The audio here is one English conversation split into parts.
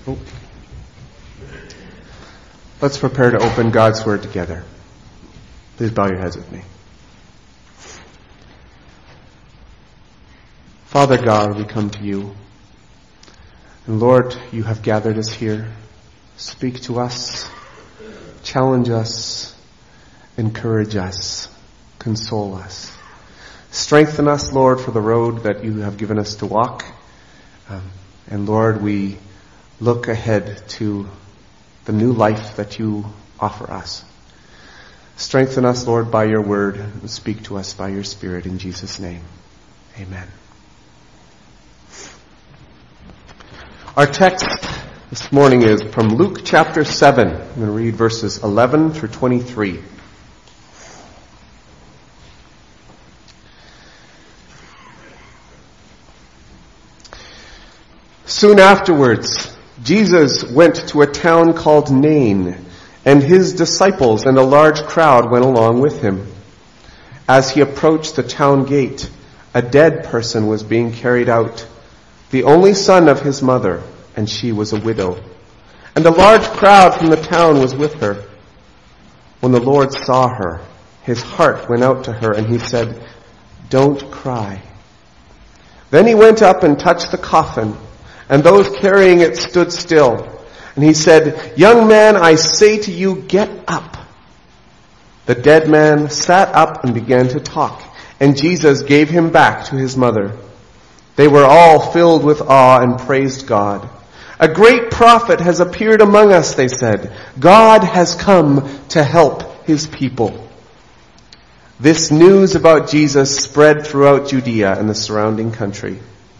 Oh. Let's prepare to open God's Word together. Please bow your heads with me. Father God, we come to you. And Lord, you have gathered us here. Speak to us, challenge us, encourage us, console us. Strengthen us, Lord, for the road that you have given us to walk. And Lord, we look ahead to the new life that you offer us. Strengthen us, Lord, by your word, and speak to us by your Spirit in Jesus' name. Amen. Our text this morning is from Luke chapter 7. I'm going to read verses 11 through 23. Soon afterwards, Jesus went to a town called Nain, and his disciples and a large crowd went along with him. As he approached the town gate, a dead person was being carried out, the only son of his mother, and she was a widow. And a large crowd from the town was with her. When the Lord saw her, his heart went out to her, and he said, "Don't cry." Then he went up and touched the coffin, and those carrying it stood still. And he said, "Young man, I say to you, get up." The dead man sat up and began to talk, and Jesus gave him back to his mother. They were all filled with awe and praised God. "A great prophet has appeared among us," they said. "God has come to help his people." This news about Jesus spread throughout Judea and the surrounding country.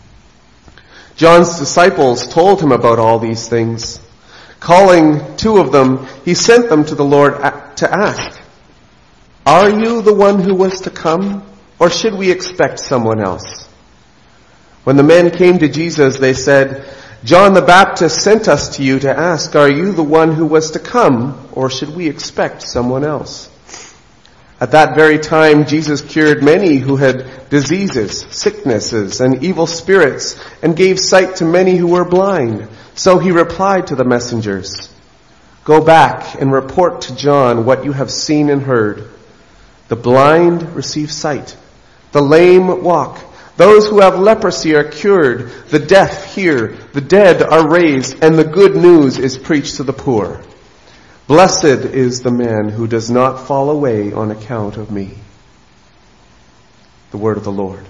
John's disciples told him about all these things. Calling two of them, he sent them to the Lord to ask, "Are you the one who was to come, or should we expect someone else?" When the men came to Jesus, they said, "John the Baptist sent us to you to ask, are you the one who was to come, or should we expect someone else?" At that very time, Jesus cured many who had diseases, sicknesses, and evil spirits, and gave sight to many who were blind. So he replied to the messengers, "Go back and report to John what you have seen and heard. The blind receive sight, the lame walk, those who have leprosy are cured, the deaf hear, the dead are raised, and the good news is preached to the poor. Blessed is the man who does not fall away on account of me." The word of the Lord.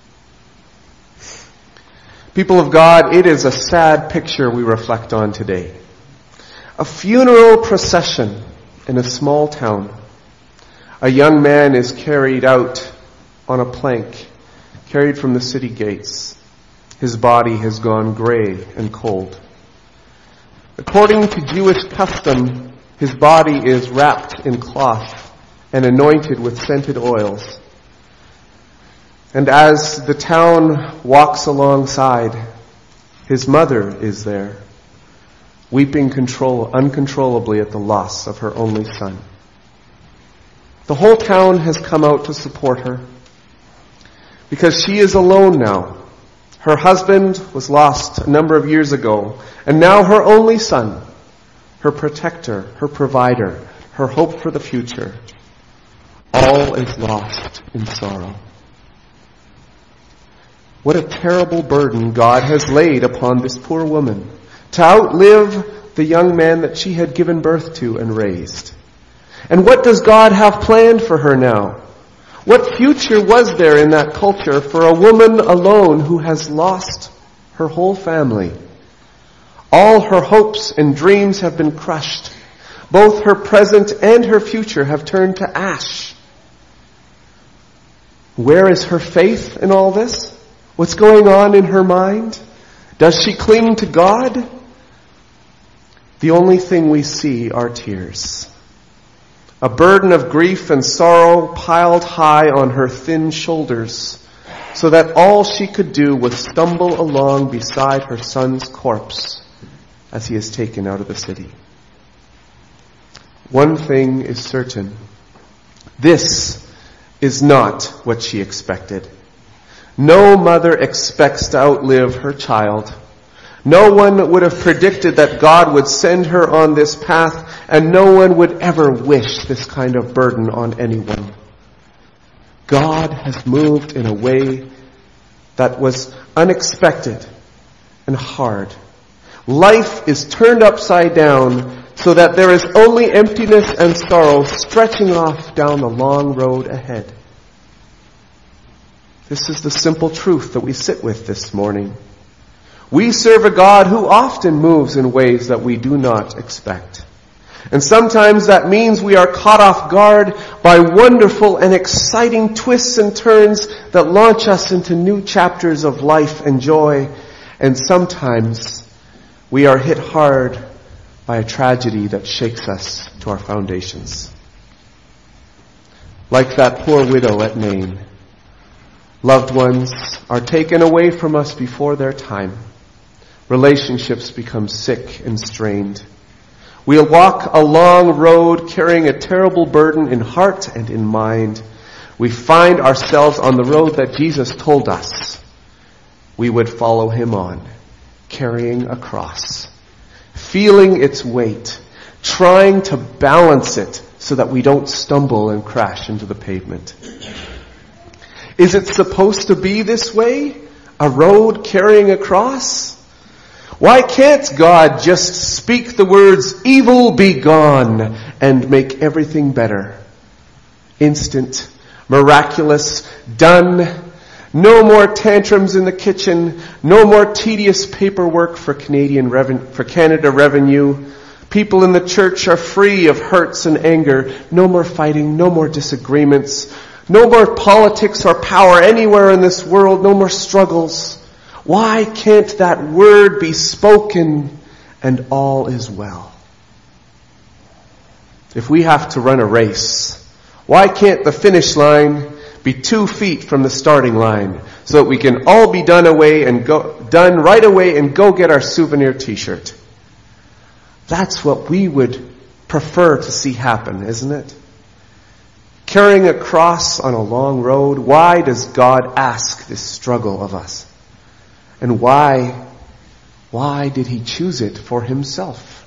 People of God, it is a sad picture we reflect on today. A funeral procession in a small town. A young man is carried out on a plank, carried from the city gates. His body has gone gray and cold. According to Jewish custom, his body is wrapped in cloth and anointed with scented oils. And as the town walks alongside, his mother is there, weeping uncontrollably at the loss of her only son. The whole town has come out to support her, because she is alone now. Her husband was lost a number of years ago, and now her only son, her protector, her provider, her hope for the future, all is lost in sorrow. What a terrible burden God has laid upon this poor woman, to outlive the young man that she had given birth to and raised. And what does God have planned for her now? What future was there in that culture for a woman alone who has lost her whole family? All her hopes and dreams have been crushed. Both her present and her future have turned to ash. Where is her faith in all this? What's going on in her mind? Does she cling to God? The only thing we see are tears. A burden of grief and sorrow piled high on her thin shoulders, so that all she could do was stumble along beside her son's corpse as he is taken out of the city. One thing is certain. This is not what she expected. No mother expects to outlive her child. No one would have predicted that God would send her on this path, and no one would ever wish this kind of burden on anyone. God has moved in a way that was unexpected and hard. Life is turned upside down so that there is only emptiness and sorrow stretching off down the long road ahead. This is the simple truth that we sit with this morning. We serve a God who often moves in ways that we do not expect. And sometimes that means we are caught off guard by wonderful and exciting twists and turns that launch us into new chapters of life and joy. And sometimes we are hit hard by a tragedy that shakes us to our foundations. Like that poor widow at Nain. Loved ones are taken away from us before their time. Relationships become sick and strained. We'll walk a long road carrying a terrible burden in heart and in mind. We find ourselves on the road that Jesus told us we would follow him on, carrying a cross, feeling its weight, trying to balance it so that we don't stumble and crash into the pavement. Is it supposed to be this way? A road carrying a cross? Why can't God just speak the words, "Evil be gone," and make everything better? Instant, miraculous, done. No more tantrums in the kitchen. No more tedious paperwork for Canada Revenue. People in the church are free of hurts and anger. No more fighting. No more disagreements. No more politics or power anywhere in this world. No more struggles. Why can't that word be spoken and all is well? If we have to run a race, why can't the finish line be 2 feet from the starting line so that we can all be done right away and go get our souvenir t-shirt? That's what we would prefer to see happen, isn't it? Carrying a cross on a long road, why does God ask this struggle of us? And why did he choose it for himself?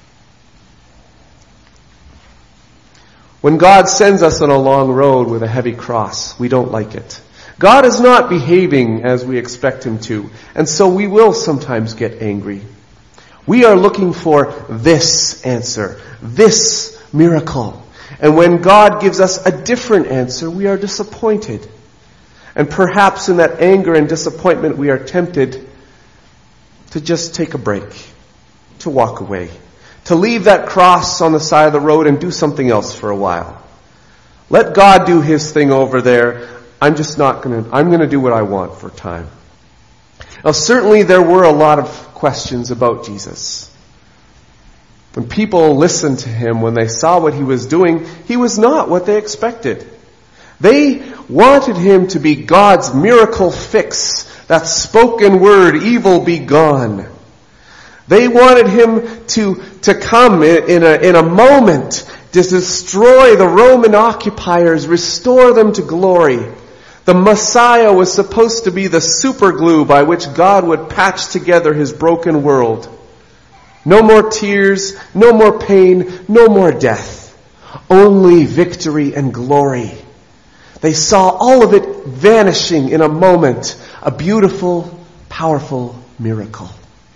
When God sends us on a long road with a heavy cross, we don't like it. God is not behaving as we expect him to, and so we will sometimes get angry. We are looking for this answer, this miracle. And when God gives us a different answer, we are disappointed. And perhaps in that anger and disappointment, we are tempted to just take a break, to walk away, to leave that cross on the side of the road and do something else for a while. Let God do his thing over there. I'm going to do what I want for time. Now, certainly there were a lot of questions about Jesus. When people listened to him, when they saw what he was doing, he was not what they expected. They wanted him to be God's miracle fix, that spoken word, "Evil be gone." They wanted him to come in a moment to destroy the Roman occupiers, restore them to glory. The Messiah was supposed to be the super glue by which God would patch together his broken world. No more tears, no more pain, no more death. Only victory and glory. They saw all of it vanishing in a moment. A beautiful, powerful miracle.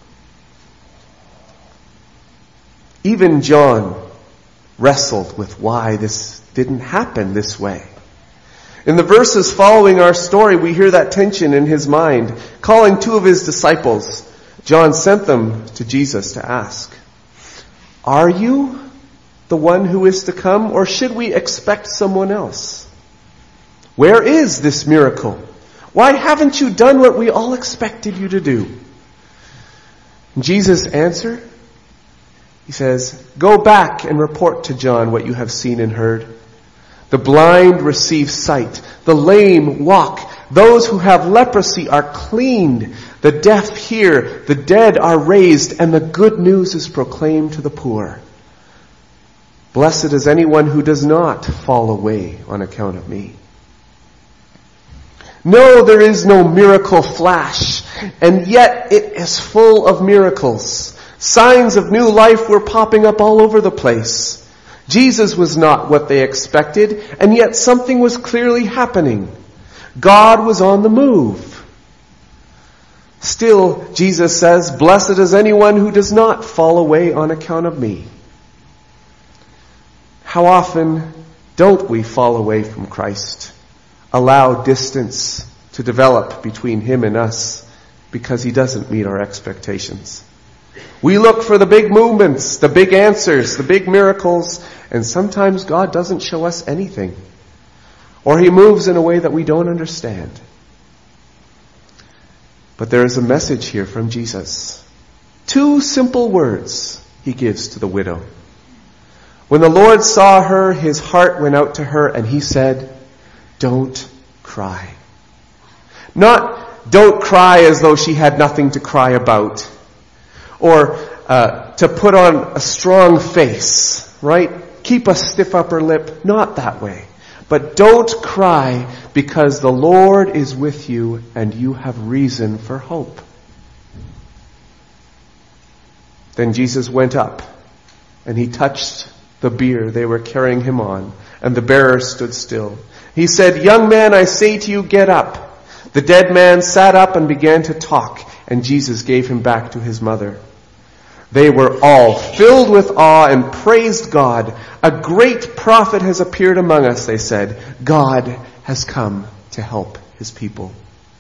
Even John wrestled with why this didn't happen this way. In the verses following our story, we hear that tension in his mind. Calling 2 of his disciples, John sent them to Jesus to ask, "Are you the one who is to come, or should we expect someone else? Where is this miracle? Why haven't you done what we all expected you to do?" And Jesus answered, he says, "Go back and report to John what you have seen and heard. The blind receive sight, the lame walk, those who have leprosy are cleaned, the deaf hear, the dead are raised, and the good news is proclaimed to the poor. Blessed is anyone who does not fall away on account of me." No, there is no miracle flash, and yet it is full of miracles. Signs of new life were popping up all over the place. Jesus was not what they expected, and yet something was clearly happening. God was on the move. Still, Jesus says, "Blessed is anyone who does not fall away on account of me." How often don't we fall away from Christ? Allow distance to develop between Him and us because He doesn't meet our expectations. We look for the big movements, the big answers, the big miracles, and sometimes God doesn't show us anything. Or He moves in a way that we don't understand. But there is a message here from Jesus. 2 simple words He gives to the widow. When the Lord saw her, His heart went out to her, and He said, "Don't cry." Not, "Don't cry," as though she had nothing to cry about. Or to put on a strong face, right? Keep a stiff upper lip. Not that way. But don't cry, because the Lord is with you and you have reason for hope. Then Jesus went up and He touched the bier they were carrying Him on, and the bearer stood still. He said, "Young man, I say to you, get up." The dead man sat up and began to talk, and Jesus gave him back to his mother. They were all filled with awe and praised God. "A great prophet has appeared among us," they said. God has come to help His people.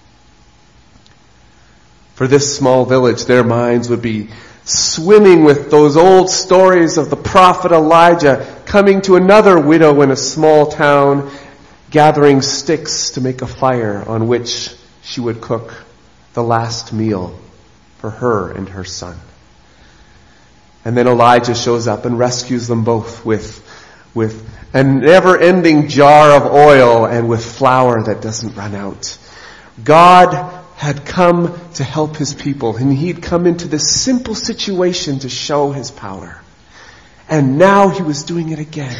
For this small village, their minds would be swimming with those old stories of the prophet Elijah coming to another widow in a small town, gathering sticks to make a fire on which she would cook the last meal for her and her son. And then Elijah shows up and rescues them both with a never-ending jar of oil and with flour that doesn't run out. God had come to help His people, and He'd come into this simple situation to show His power. And now He was doing it again.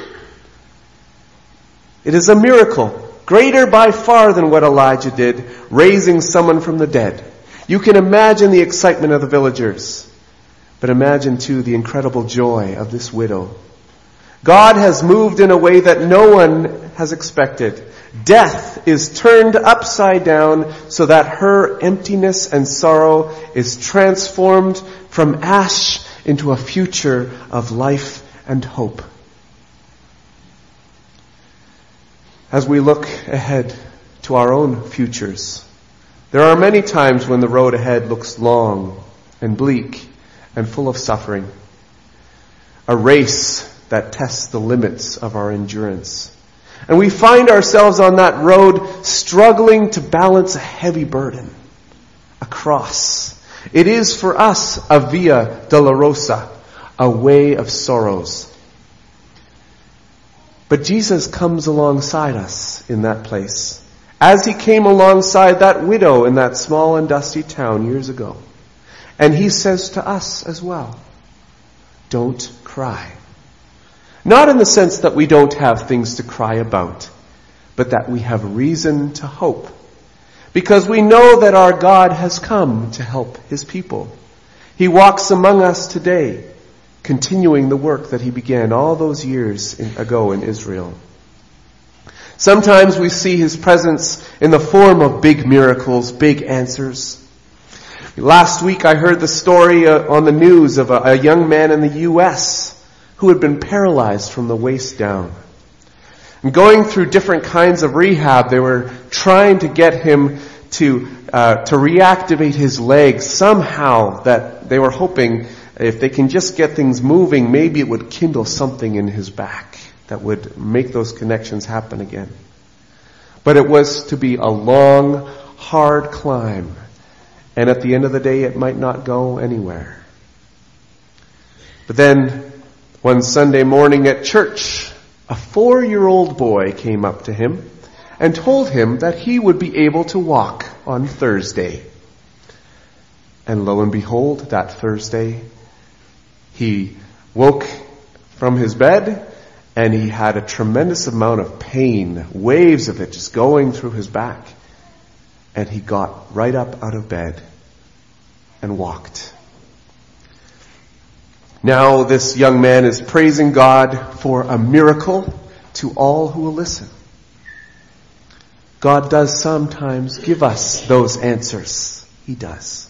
It is a miracle, greater by far than what Elijah did, raising someone from the dead. You can imagine the excitement of the villagers. But imagine, too, the incredible joy of this widow. God has moved in a way that no one has expected. Death is turned upside down so that her emptiness and sorrow is transformed from ash into a future of life and hope. As we look ahead to our own futures, there are many times when the road ahead looks long and bleak and full of suffering. A race that tests the limits of our endurance. And we find ourselves on that road struggling to balance a heavy burden, a cross. It is for us a via dolorosa, a way of sorrows. But Jesus comes alongside us in that place, as He came alongside that widow in that small and dusty town years ago. And He says to us as well, don't cry. Not in the sense that we don't have things to cry about, but that we have reason to hope. Because we know that our God has come to help His people. He walks among us today, continuing the work that He began all those years ago in Israel. Sometimes we see His presence in the form of big miracles, big answers. Last week I heard the story on the news of a young man in the U.S. who had been paralyzed from the waist down. And going through different kinds of rehab, they were trying to get him to reactivate his legs somehow, that they were hoping if they can just get things moving, maybe it would kindle something in his back that would make those connections happen again. But it was to be a long, hard climb. And at the end of the day, it might not go anywhere. But then, one Sunday morning at church, a 4-year-old boy came up to him and told him that he would be able to walk on Thursday. And lo and behold, that Thursday, he woke from his bed and he had a tremendous amount of pain, waves of it just going through his back. and he got right up out of bed and walked. Now this young man is praising God for a miracle to all who will listen. God does sometimes give us those answers. He does.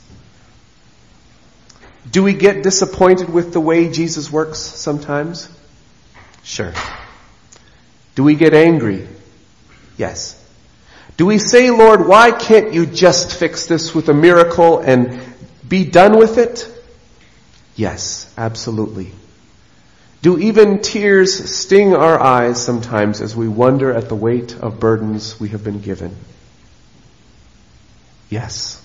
Do we get disappointed with the way Jesus works sometimes? Sure. Do we get angry? Yes. Do we say, Lord, why can't you just fix this with a miracle and be done with it? Yes, absolutely. Do even tears sting our eyes sometimes as we wonder at the weight of burdens we have been given? Yes.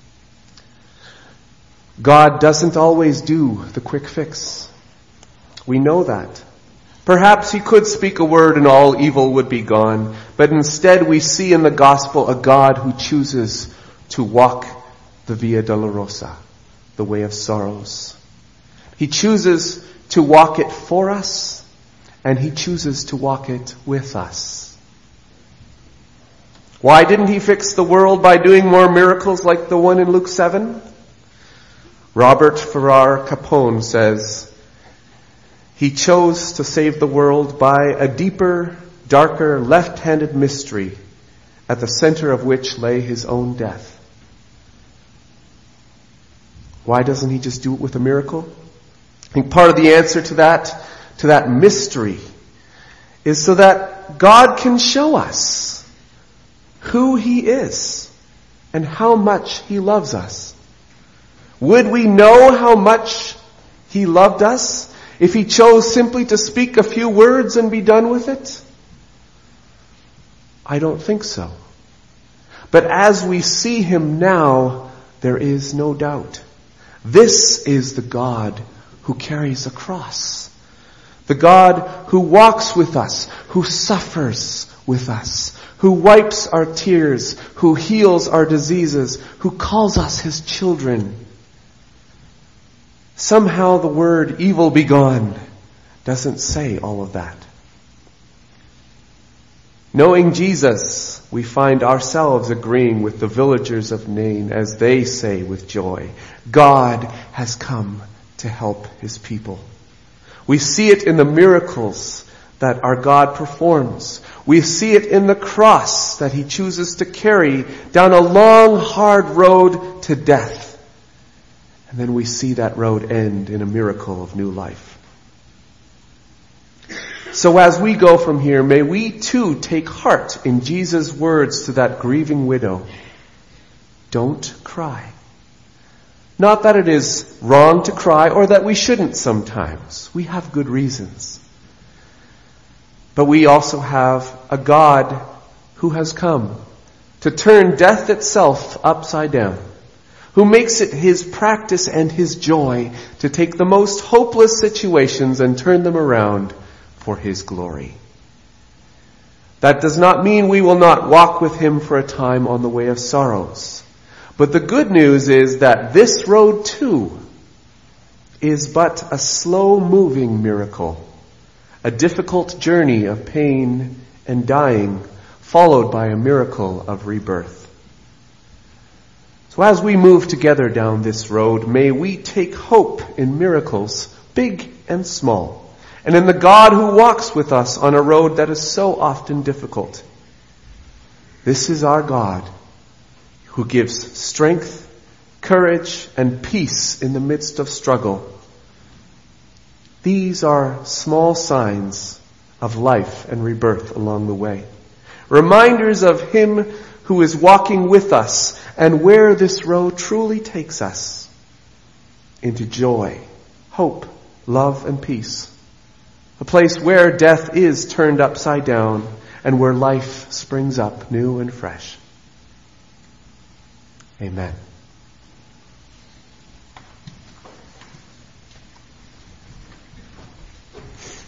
God doesn't always do the quick fix. We know that. Perhaps he could speak a word and all evil would be gone, but instead we see in the gospel a God who chooses to walk the Via Dolorosa, the way of sorrows. He chooses to walk it for us, and he chooses to walk it with us. Why didn't he fix the world by doing more miracles like the one in Luke 7? Robert Farrar Capone says, he chose to save the world by a deeper, darker, left-handed mystery at the center of which lay his own death. Why doesn't he just do it with a miracle? I think part of the answer to that mystery is so that God can show us who he is and how much he loves us. Would we know how much he loved us if he chose simply to speak a few words and be done with it? I don't think so. But as we see him now, there is no doubt. This is the God who carries a cross. The God who walks with us, who suffers with us, who wipes our tears, who heals our diseases, who calls us his children. Somehow the word evil be gone doesn't say all of that. Knowing Jesus, we find ourselves agreeing with the villagers of Nain as they say with joy, God has come to help his people. We see it in the miracles that our God performs. We see it in the cross that he chooses to carry down a long, hard road to death. And then we see that road end in a miracle of new life. So as we go from here, may we too take heart in Jesus' words to that grieving widow. Don't cry. Not that it is wrong to cry or that we shouldn't sometimes. We have good reasons. But we also have a God who has come to turn death itself upside down, who makes it his practice and his joy to take the most hopeless situations and turn them around for his glory. That does not mean we will not walk with him for a time on the way of sorrows. But the good news is that this road too is but a slow-moving miracle, a difficult journey of pain and dying, followed by a miracle of rebirth. So as we move together down this road, may we take hope in miracles, big and small, and in the God who walks with us on a road that is so often difficult. This is our God who gives strength, courage, and peace in the midst of struggle. These are small signs of life and rebirth along the way. Reminders of him who is walking with us and where this road truly takes us. Into joy, hope, love, and peace. A place where death is turned upside down and where life springs up new and fresh. Amen.